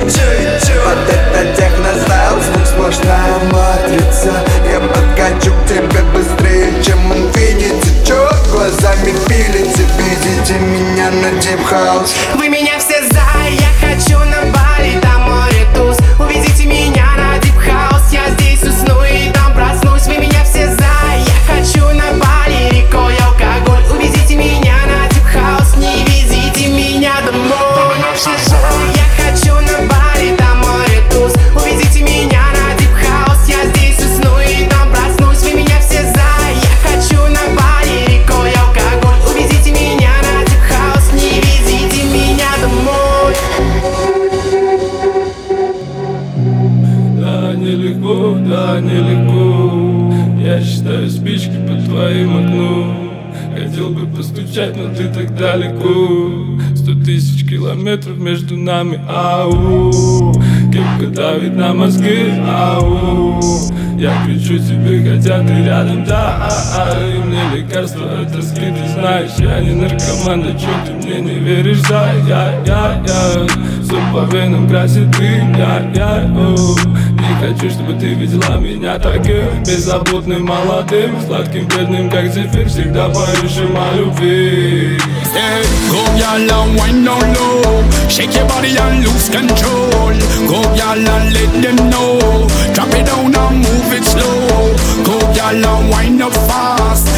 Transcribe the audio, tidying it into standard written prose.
чуть-чуть. Под это техно-стайл звук сплошная матрица. Я подкачу к тебе быстрее, чем Infinity. Чё глазами пилите, видите меня на Deep House. Вы меня все за, я хочу на Бали, там море туз. Увезите меня на Deep House, я здесь усну и там проснусь. Вы меня все за, я хочу на Бали, рекой алкоголь. Увезите меня на Deep House, не везите меня домой. Вы меня все за, я хочу на Бали, там море туз. Увезите меня на Deep House, я здесь усну и там проснусь. Вы меня все за, я хочу на Бали, рекой алкоголь. Увезите меня на Deep House, не везите меня домой. Да, нелегко, да, нелегко. Я считаю спички по твоим окну. Хотел бы постучать, но ты так далеко. 100 тысяч километров между нами, ау. Кепка давит на мозги, ау. Я кричу тебе, хотя ты рядом, да. И мне лекарство от тоски, ты знаешь. Я не наркоман, да чё ты мне не веришь, да. Я все по венам красит дым, я не хочу, чтобы ты видела меня таким беззаботным, молодым, сладким, бедным, как зефир. Всегда поющим о любви. Hey, go y'all and wine down low. Shake your body and lose control. Go y'all and let them know. Drop it down and move it slow. Go y'all and wind up fast.